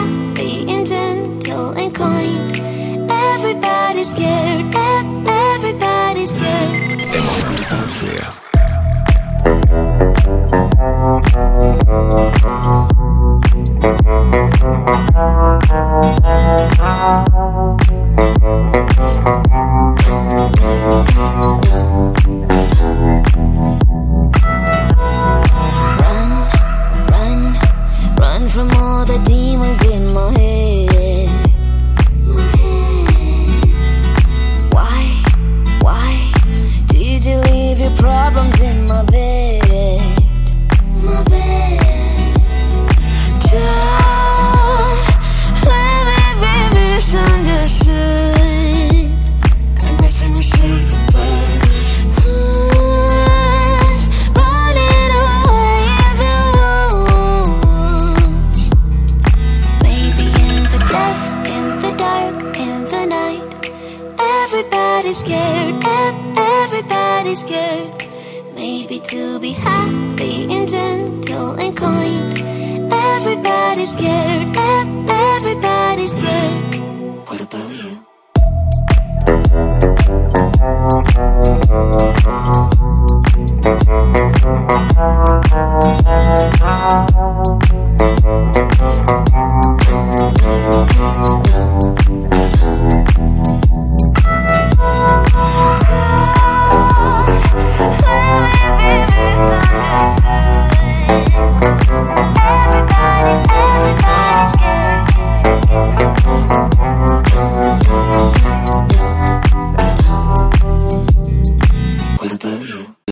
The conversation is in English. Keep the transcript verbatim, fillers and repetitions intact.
happy and gentle and kind. Everybody's scared, e- everybody's scared. Станция. Run, run, run from all the demons in my head. My head. Why, why did you leave your problems in my bed? My bed. Don't let me be misunderstood. Running away in the woods. Maybe in the death, in the dark, in the night. Everybody's scared, e- everybody's scared. Maybe to be happy and gentle and kind. Everybody's scared, e-